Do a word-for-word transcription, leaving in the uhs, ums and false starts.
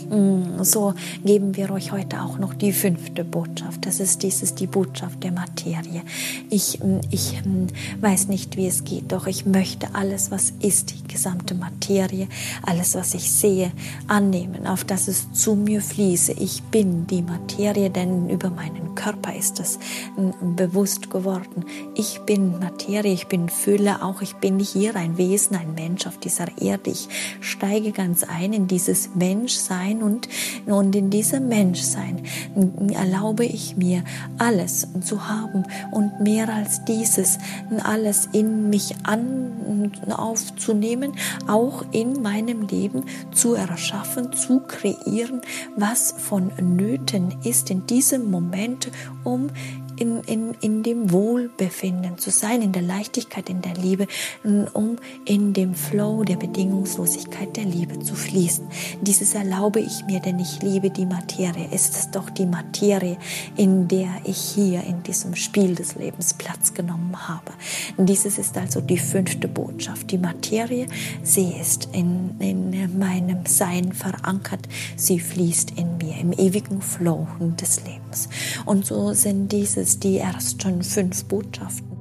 So geben wir euch heute auch noch die fünfte Botschaft. Das ist dieses, die Botschaft der Materie. Ich, ich weiß nicht, wie es geht, doch ich möchte alles, was ist, die gesamte Materie, alles, was ich sehe, annehmen, auf dass es zu mir fließe. Ich bin die Materie, denn über meinen Körper ist es bewusst geworden. Ich bin Materie, ich bin Fülle, auch ich bin hier ein Wesen, ein Mensch auf dieser Erde. Ich steige ganz ein in dieses Menschsein und, und in diesem Menschsein erlaube ich mir, alles zu haben und mehr als dieses, alles in mich an, aufzunehmen, auch in meinem Leben zu erschaffen, zu kreieren, was von Nöten ist in diesem Moment, um In, in, in dem Wohlbefinden zu sein, in der Leichtigkeit, in der Liebe, um in dem Flow der Bedingungslosigkeit der Liebe zu fließen. Dieses erlaube ich mir, denn ich liebe die Materie. Es ist doch die Materie, in der ich hier in diesem Spiel des Lebens Platz genommen habe. Dieses ist also die fünfte Botschaft. Die Materie, sie ist in, in meinem Sein verankert. Sie fließt in mir, im ewigen Flow des Lebens. Und so sind diese die ersten fünf Botschaften